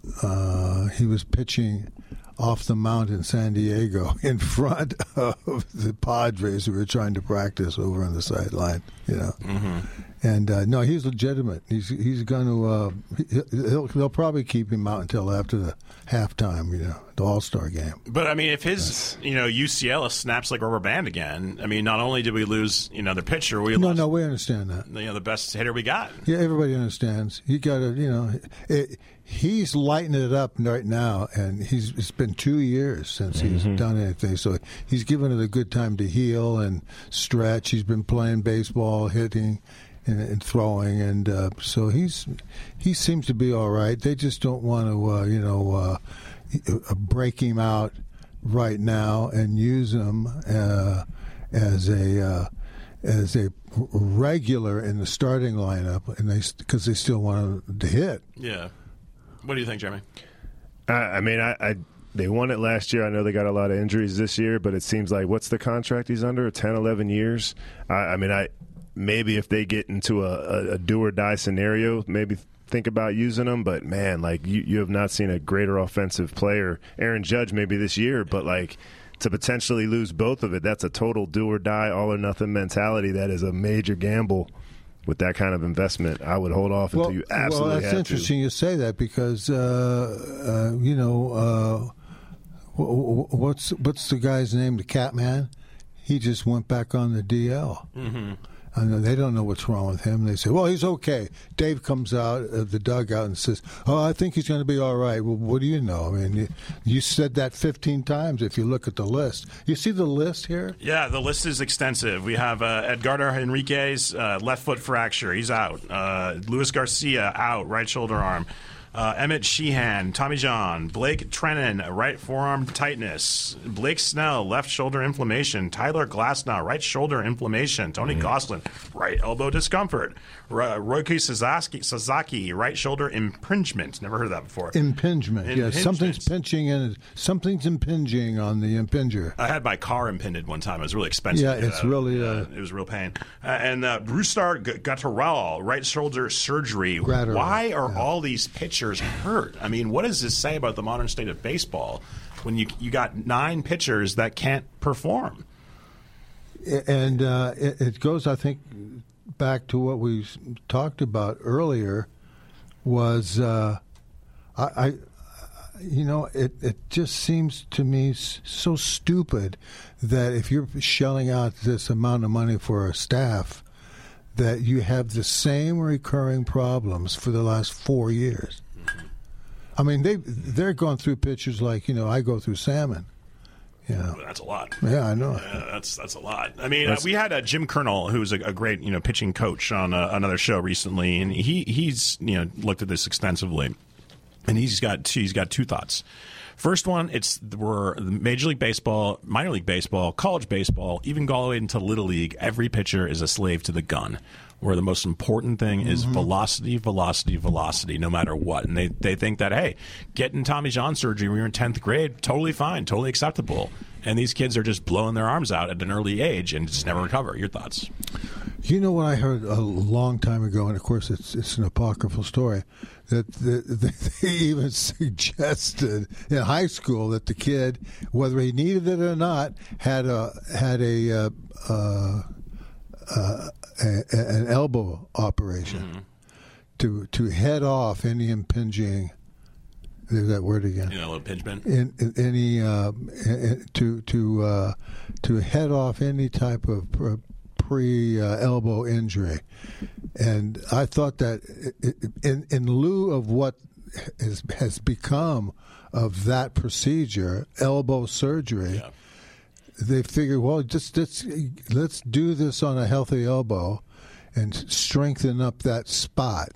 uh, he was pitching off the mound in San Diego in front of the Padres who were trying to practice over on the sideline. You know, mm-hmm. and uh, no, he's legitimate. He's he's going to. Uh, he, he'll, they'll probably keep him out until after the halftime. You know, the All-Star game. But I mean, if his you know U C L snaps like a rubber band again, I mean, not only did we lose you know the pitcher, we No, lost no, we understand that. you know the best hitter we got. Yeah, everybody understands. You got to, you know, it, he's lighting it up right now, and he's it's been two years since he's Mhm. done anything, so he's given it a good time to heal and stretch. He's been playing baseball, hitting, and, and throwing, and uh, so he's he seems to be all right. They just don't want to, uh, you know, uh, uh, break him out right now and use him uh, as a. Uh, as a regular in the starting lineup, and they because they still want him to hit. Yeah. What do you think, Jeremy? I, I mean, I, I they won it last year. I know they got a lot of injuries this year, but it seems like what's the contract he's under? ten, eleven years. I, I mean, I maybe if they get into a, a, a do or die scenario, maybe think about using him. But man, like you, you have not seen a greater offensive player. Aaron Judge maybe this year, but like. To potentially lose both of it, that's a total do-or-die, all-or-nothing mentality. That is a major gamble with that kind of investment. I would hold off until well, you absolutely well, that's have interesting to. you say that because, uh, uh, you know, uh, what's what's the guy's name, the Catman? He just went back on the D L. Mm-hmm. I know they don't know what's wrong with him. They say, well, he's okay. Dave comes out of the dugout and says, oh, I think he's going to be all right. Well, what do you know? I mean, you, you said that fifteen times if you look at the list. You see the list here? Yeah, the list is extensive. We have uh, Edgardo Henriquez, uh, left foot fracture. He's out. Uh, Luis Garcia, out, right shoulder arm. Uh, Emmett Sheehan, Tommy John, Blake Trennan, right forearm tightness, Blake Snell, left shoulder inflammation, Tyler Glasnow, right shoulder inflammation, Tony mm. Gosselin, right elbow discomfort, Ro- Roki Sasaki, Sasaki, right shoulder impingement. Never heard of that before. Impingement, Impingement. yes. Something's pinching and something's impinging on the impinger. I had my car impinged one time. It was really expensive. Yeah, it's uh, really. Uh, Uh, it was real pain. Uh, and uh, Rustar G- Gatteral, right shoulder surgery. Gratterall, Why are yeah. all these pitchers hurt? I mean, what does this say about the modern state of baseball when you you got nine pitchers that can't perform? And uh, it, it goes, I think, back to what we talked about earlier. Was uh, I, I, you know, it it just seems to me so stupid that if you're shelling out this amount of money for a staff, that you have the same recurring problems for the last four years. I mean, they they're going through pitchers like, you know, I go through Salmon. Yeah, that's a lot. Yeah, I know. Yeah, that's that's a lot. I mean, uh, we had uh, Jim Colonel, who was a, a great you know pitching coach, on uh, another show recently, and he he's you know looked at this extensively, and he's got he's got two thoughts. First one, it's we're Major League Baseball, minor league baseball, college baseball, even go all the way into Little League. Every pitcher is a slave to the gun, where the most important thing is Mm-hmm. velocity, velocity, velocity, no matter what. And they, they think that, hey, getting Tommy John surgery when you're in tenth grade, totally fine, totally acceptable. And these kids are just blowing their arms out at an early age and just never recover. Your thoughts? You know what I heard a long time ago, and of course it's it's an apocryphal story, that, that, that they even suggested in high school that the kid, whether he needed it or not, had a had a, uh, uh, uh, a an elbow operation mm-hmm. to to head off any impinging. There's that word again. You know, a little impingement. In, in any uh, in, to to uh, to head off any type of pre uh, elbow injury, and I thought that in in lieu of what is, has become of that procedure, elbow surgery, yeah. they figured, well, just let's let's do this on a healthy elbow and strengthen up that spot,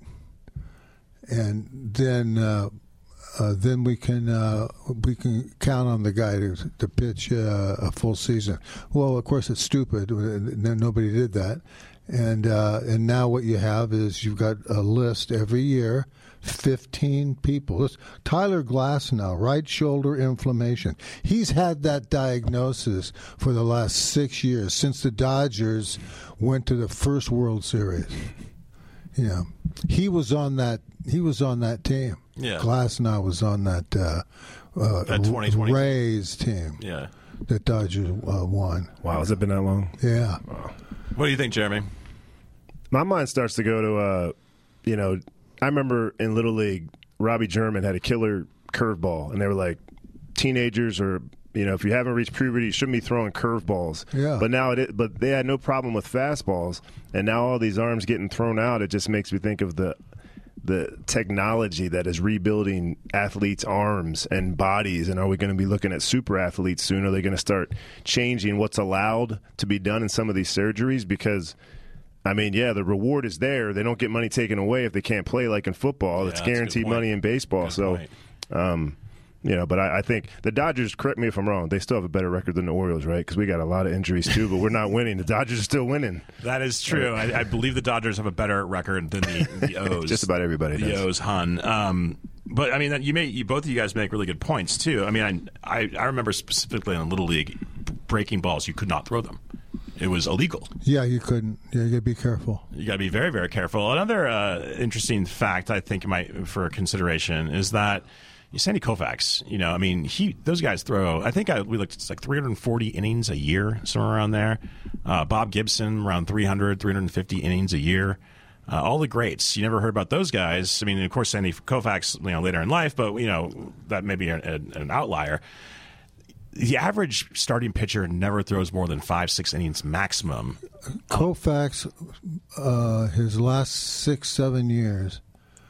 and then. Uh, Uh, then we can uh, we can count on the guy to, to pitch uh, a full season. Well, of course, it's stupid. Nobody did that, and uh, and now what you have is you've got a list every year, fifteen people. Tyler Glasnow, right shoulder inflammation. He's had that diagnosis for the last six years since the Dodgers went to the first World Series. You know, he was on that. He was on that team. Yeah. Glasnow was on that, uh, uh, that twenty twenty Rays team. Yeah. That Dodgers uh, won. Wow, has it been that long? Yeah. Wow. What do you think, Jeremy? My mind starts to go to, uh, you know, I remember in Little League, Robbie German had a killer curveball, and they were like, teenagers or, you know, if you haven't reached puberty, you shouldn't be throwing curveballs. Yeah. But now it, is, but they had no problem with fastballs, and now all these arms getting thrown out, it just makes me think of the the technology that is rebuilding athletes' arms and bodies. And are we going to be looking at super athletes soon? Are they going to start changing what's allowed to be done in some of these surgeries? Because, I mean, yeah, the reward is there. They don't get money taken away if they can't play like in football. Yeah, it's that's a good guaranteed point. money in baseball. Good so, point. um, you know, but I, I think the Dodgers, correct me if I'm wrong, they still have a better record than the Orioles, right? Because we got a lot of injuries too, but we're not winning. The Dodgers are still winning. That is true. I, I believe the Dodgers have a better record than the, the O's. Just about everybody The does. O's, hun. Um, but I mean, you may you, both of you guys make really good points too. I mean, I I, I remember specifically in Little League, breaking balls, you could not throw them. It was illegal. Yeah, you couldn't. Yeah, you got to be careful. You got to be very, very careful. Another uh, interesting fact I think might for consideration is that Sandy Koufax, you know, I mean, he those guys throw. I think I, we looked. It's like three hundred forty innings a year, somewhere around there. Uh, Bob Gibson around three hundred, three hundred fifty innings a year. Uh, all the greats. You never heard about those guys. I mean, of course, Sandy Koufax, you know, later in life, but you know that may be a, a, an outlier. The average starting pitcher never throws more than five, six innings maximum. Koufax, uh, his last six, seven years,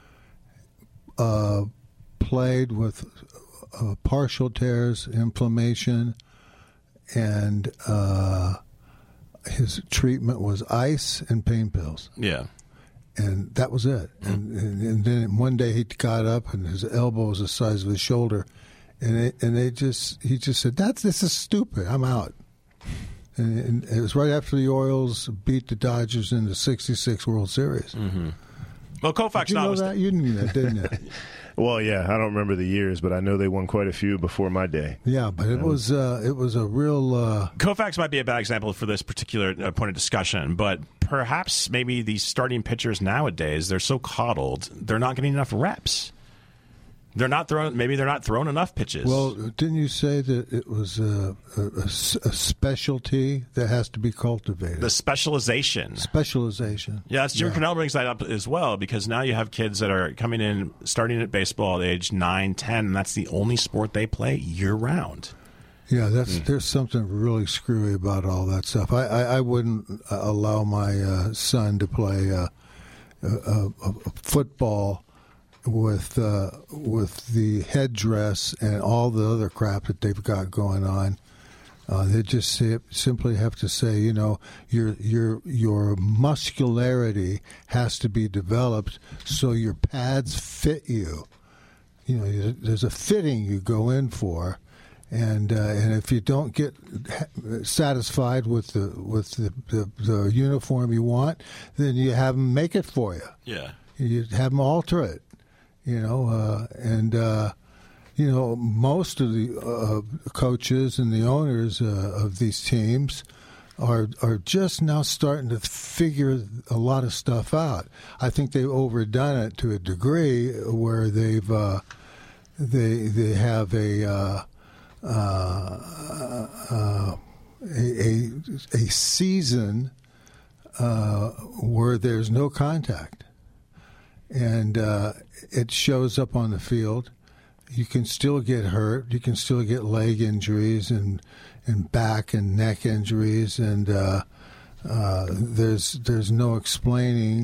uh, played with uh, partial tears, inflammation, and uh, his treatment was ice and pain pills. Yeah. And that was it. Mm-hmm. And, and, and then one day he got up and his elbow was the size of his shoulder. And they, and they just he just said, "That's this is stupid. I'm out." And, and it was right after the Orioles beat the Dodgers in the sixty-six World Series. Mm-hmm. Well, Koufax, Did you know that? You knew that, didn't you? Well, yeah, I don't remember the years, but I know they won quite a few before my day. Yeah, but it was uh, it was a real. Uh, Koufax might be a bad example for this particular uh, point of discussion, but perhaps maybe these starting pitchers nowadays, they're so coddled, they're not getting enough reps. They're not throwing. Maybe they're not throwing enough pitches. Well, didn't you say that it was a, a, a specialty that has to be cultivated? The specialization. Specialization. Yeah, that's Jim yeah. Cornell brings that up as well, because now you have kids that are coming in, starting at baseball at age nine, ten, and that's the only sport they play year round. Yeah, that's mm. there's something really screwy about all that stuff. I, I, I wouldn't allow my uh, son to play uh, a, a, a football with uh, with the headdress and all the other crap that they've got going on, Uh, they just say, simply have to say, you know, your your your muscularity has to be developed so your pads fit you. You know, there's a fitting you go in for, and uh, and if you don't get satisfied with the with the, the, the uniform you want, then you have them make it for you. Yeah, you have them alter it. You know, uh, and. Uh, You know, most of the uh, coaches and the owners uh, of these teams are are just now starting to figure a lot of stuff out. I think they've overdone it to a degree where they've uh, they they have a uh, uh, uh, a, a a season uh, where there's no contact, and uh, it shows up on the field. You can still get hurt. You can still get leg injuries and and back and neck injuries, and uh, uh, there's there's no explaining.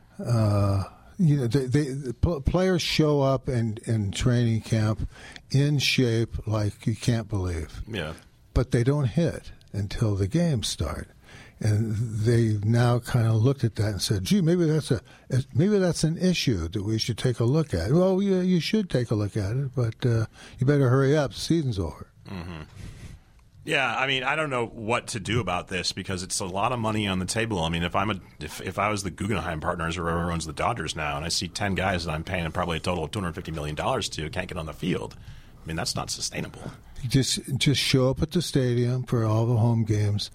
Uh, you know, they, they players show up in, in training camp in shape like you can't believe. Yeah, but they don't hit until the games start. And they now kind of looked at that and said, "Gee, maybe that's a maybe that's an issue that we should take a look at." Well, yeah, you should take a look at it, but uh, you better hurry up. The season's over. Mm-hmm. Yeah, I mean, I don't know what to do about this because it's a lot of money on the table. I mean, if I'm a if, if I was the Guggenheim Partners or whoever owns the Dodgers now, and I see ten guys that I'm paying probably a total of two hundred fifty million dollars to can't get on the field, I mean, that's not sustainable. You just just show up at the stadium for all the home games.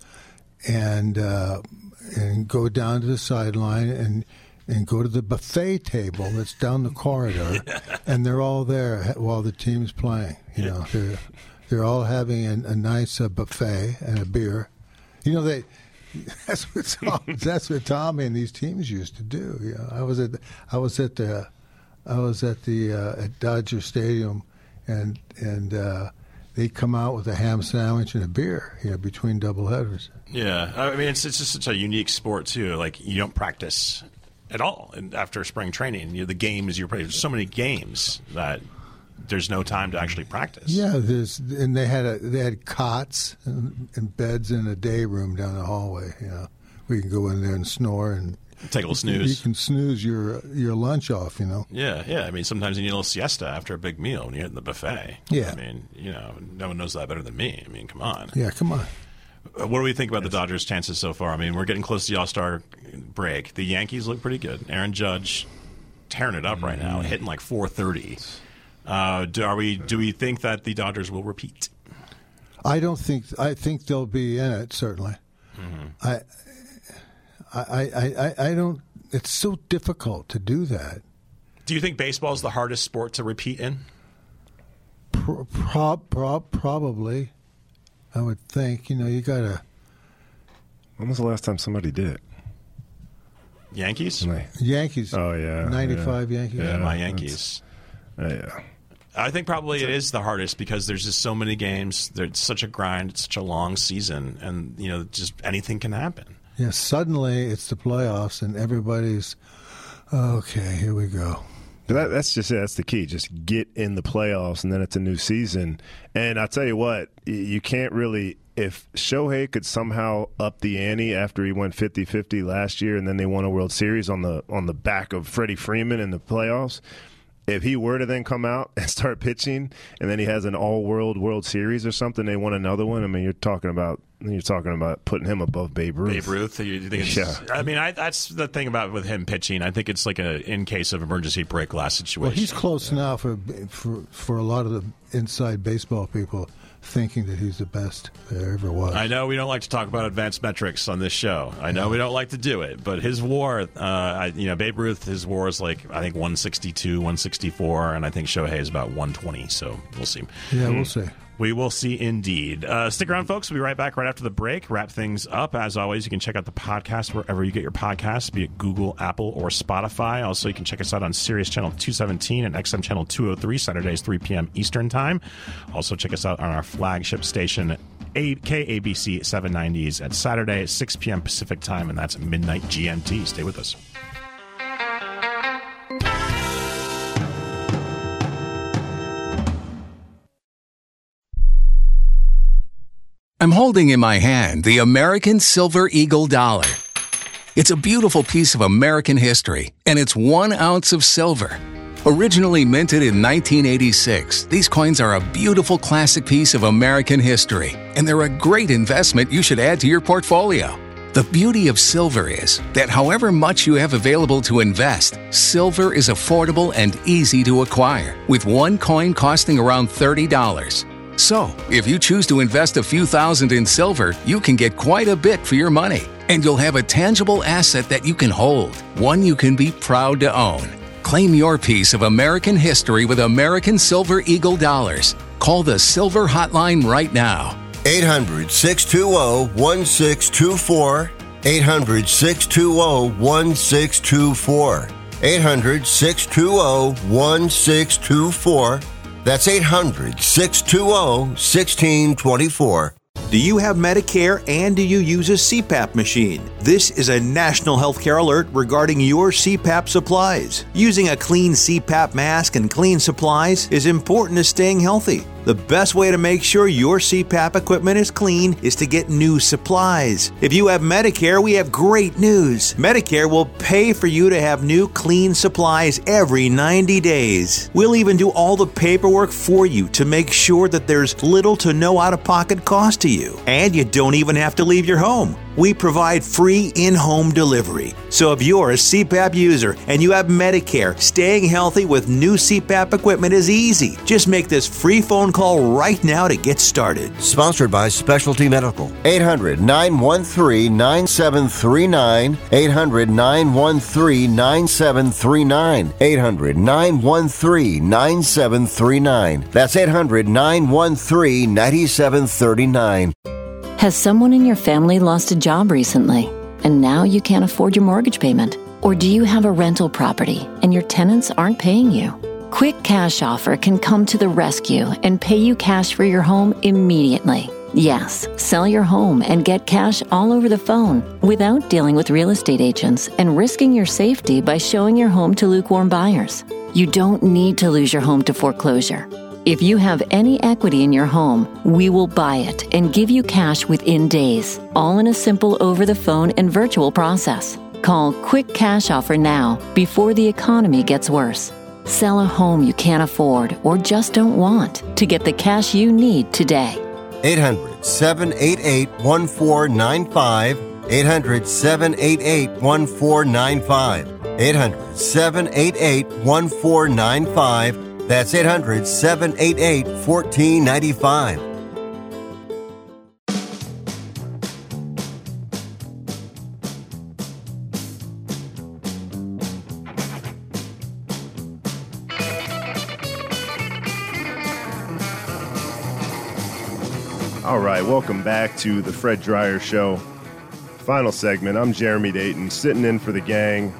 And uh, and go down to the sideline and and go to the buffet table that's down the corridor, and they're all there while the team's playing. You know, they're they're all having a, a nice uh, buffet and a beer. You know, they that's what Tom, that's what Tommy and these teams used to do. You know, I was at I was at the I was at the uh, at Dodger Stadium, and and. Uh, They come out with a ham sandwich and a beer, you know, between doubleheaders. Yeah, I mean, it's it's just such a unique sport too. Like you don't practice at all after spring training. You know, the games you're playing. There's so many games that there's no time to actually practice. Yeah, there's and they had a they had cots and, and beds in a day room down the hallway. You know, we can go in there and snore and take a little snooze. You can snooze your your lunch off. You know. Yeah, yeah. I mean, sometimes you need a little siesta after a big meal when you're at the buffet. Yeah. I mean, you know, no one knows that better than me. I mean, come on. Yeah, come on. What do we think about the Dodgers' chances so far? I mean, we're getting close to the All-Star break. The Yankees look pretty good. Aaron Judge tearing it up right now, hitting like four thirty. Uh, do, are we? Do we think that the Dodgers will repeat? I don't think. I think they'll be in it. Certainly. Mm-hmm. I, I, I, I, I don't. It's so difficult to do that. Do you think baseball is the hardest sport to repeat in? Pro, pro, pro, probably. I would think. You know, you got to. When was the last time somebody did it? Yankees? Yankees. Oh, yeah. ninety-five yeah. Yankees. Yeah, my Yankees. Uh, yeah. I think probably it is the hardest because there's just so many games. There's such a grind. It's such a long season. And, you know, just anything can happen. Yeah, suddenly it's the playoffs and everybody's, okay, here we go. That, that's just it. That's the key. Just get in the playoffs, and then it's a new season. And I'll tell you what, you can't really – if Shohei could somehow up the ante after he went fifty-fifty last year and then they won a World Series on the on the back of Freddie Freeman in the playoffs – if he were to then come out and start pitching, and then he has an all-world World Series or something, they won another one. I mean, you're talking about you're talking about putting him above Babe Ruth. Babe Ruth. You think it's, yeah. I mean, I, that's the thing about with him pitching. I think it's like a in case of emergency break glass situation. Well, he's close yeah. now for for for a lot of the inside baseball people thinking that he's the best there ever was. I know we don't like to talk about advanced metrics on this show. I know we don't like to do it, but his WAR, uh, I, you know, Babe Ruth, his WAR is like I think one sixty-two, one sixty-four, and I think Shohei is about one twenty. So we'll see. Yeah, we'll see. We will see indeed. Uh, stick around, folks. We'll be right back right after the break. Wrap things up. As always, you can check out the podcast wherever you get your podcasts, be it Google, Apple, or Spotify. Also, you can check us out on Sirius Channel two seventeen and X M Channel two oh three, Saturdays, three p.m. Eastern Time. Also, check us out on our flagship station, K A B C seven nineties, at Saturday at six p.m. Pacific Time, and that's midnight G M T. Stay with us. I'm holding in my hand the American Silver Eagle dollar. It's a beautiful piece of American history, and it's one ounce of silver. Originally minted in nineteen eighty-six, these coins are a beautiful classic piece of American history, and they're a great investment you should add to your portfolio. The beauty of silver is that however much you have available to invest, silver is affordable and easy to acquire, with one coin costing around thirty dollars. So, if you choose to invest a few thousand in silver, you can get quite a bit for your money, and you'll have a tangible asset that you can hold, one you can be proud to own. Claim your piece of American history with American Silver Eagle dollars. Call the Silver Hotline right now. eight hundred, six two zero, one six two four. eight hundred, six two zero, one six two four. eight hundred, six two zero, one six two four. That's eight hundred, six two zero, one six two four. Do you have Medicare and do you use a C PAP machine? This is a national healthcare alert regarding your C PAP supplies. Using a clean C PAP mask and clean supplies is important to staying healthy. The best way to make sure your C PAP equipment is clean is to get new supplies. If you have Medicare, we have great news. Medicare will pay for you to have new clean supplies every ninety days. We'll even do all the paperwork for you to make sure that there's little to no out-of-pocket cost to you. And you don't even have to leave your home. We provide free in-home delivery. So if you're a C PAP user and you have Medicare, staying healthy with new C PAP equipment is easy. Just make this free phone call right now to get started. Sponsored by Specialty Medical. eight hundred, nine one three, nine seven three nine. eight hundred, nine one three, nine seven three nine. eight hundred, nine one three, nine seven three nine. That's eight hundred, nine one three, nine seven three nine. Has someone in your family lost a job recently, and now you can't afford your mortgage payment? Or do you have a rental property and your tenants aren't paying you? Quick Cash Offer can come to the rescue and pay you cash for your home immediately. Yes, sell your home and get cash all over the phone without dealing with real estate agents and risking your safety by showing your home to lukewarm buyers. You don't need to lose your home to foreclosure. If you have any equity in your home, we will buy it and give you cash within days, all in a simple over-the-phone and virtual process. Call Quick Cash Offer now before the economy gets worse. Sell a home you can't afford or just don't want to get the cash you need today. eight hundred, seven eight eight, one four nine five. eight hundred, seven eight eight, one four nine five. eight hundred, seven eight eight, one four nine five. That's eight hundred, seven eight eight, one four nine five. All right, welcome back to the Fred Dryer Show. Final segment. I'm Jeremy Dayton, sitting in for the gang.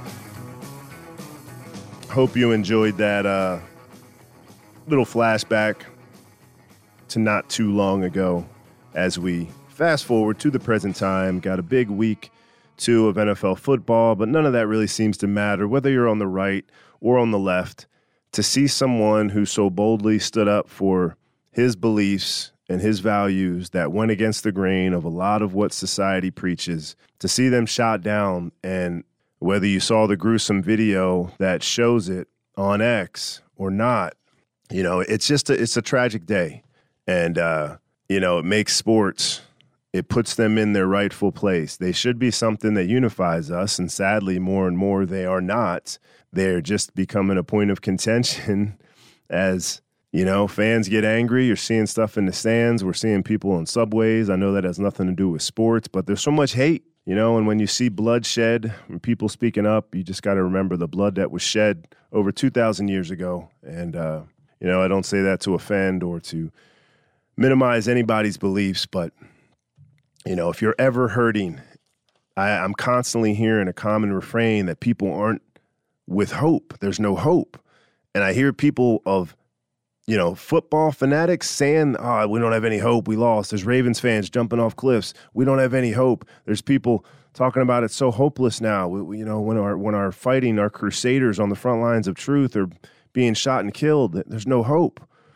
Hope you enjoyed that uh, little flashback to not too long ago as we fast forward to the present time. Got a big week two of N F L football, but none of that really seems to matter, whether you're on the right or on the left. To see someone who so boldly stood up for his beliefs and his values that went against the grain of a lot of what society preaches, to see them shot down, and whether you saw the gruesome video that shows it on X or not, you know, it's just a, it's a tragic day. And, uh, you know, it makes sports, it puts them in their rightful place. They should be something that unifies us. And sadly, more and more they are not. They're just becoming a point of contention as, you know, fans get angry. You're seeing stuff in the stands. We're seeing people on subways. I know that has nothing to do with sports, but there's so much hate, you know, and when you see bloodshed and people speaking up, you just got to remember the blood that was shed over two thousand years ago. And, uh, you know, I don't say that to offend or to minimize anybody's beliefs, but, you know, if you're ever hurting, I, I'm constantly hearing a common refrain that people aren't with hope. There's no hope. And I hear people of, you know, football fanatics saying, oh, we don't have any hope. We lost. There's Ravens fans jumping off cliffs. We don't have any hope. There's people talking about it's so hopeless now. We, we, you know, when our when our fighting, our crusaders on the front lines of truth are being shot and killed, there's no hope.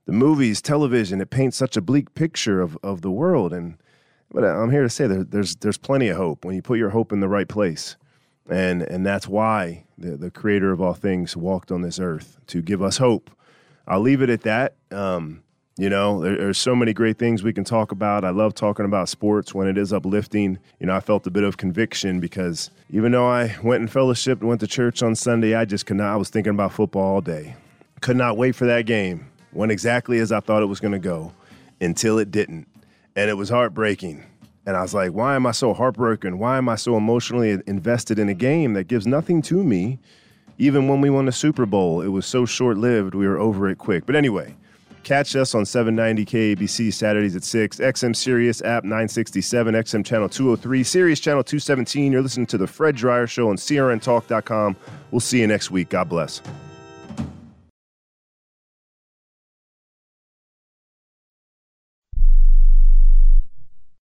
the movies, television, it paints such a bleak picture of, of the world. And but I'm here to say there, there's there's plenty of hope when you put your hope in the right place. And and that's why the, the creator of all things walked on this earth, to give us hope. I'll leave it at that. Um, you know, there, there's so many great things we can talk about. I love talking about sports when it is uplifting. You know, I felt a bit of conviction because even though I went and fellowshiped and went to church on Sunday, I just could not, I was thinking about football all day. Could not wait for that game. Went exactly as I thought it was going to go until it didn't. And it was heartbreaking. And I was like, why am I so heartbroken? Why am I so emotionally invested in a game that gives nothing to me? Even when we won the Super Bowl, it was so short-lived, we were over it quick. But anyway, catch us on seven ninety K A B C Saturdays at six, X M Sirius app nine sixty-seven, X M Channel two oh three, Sirius Channel two seventeen. You're listening to The Fred Dryer Show on C R N talk dot com. We'll see you next week. God bless.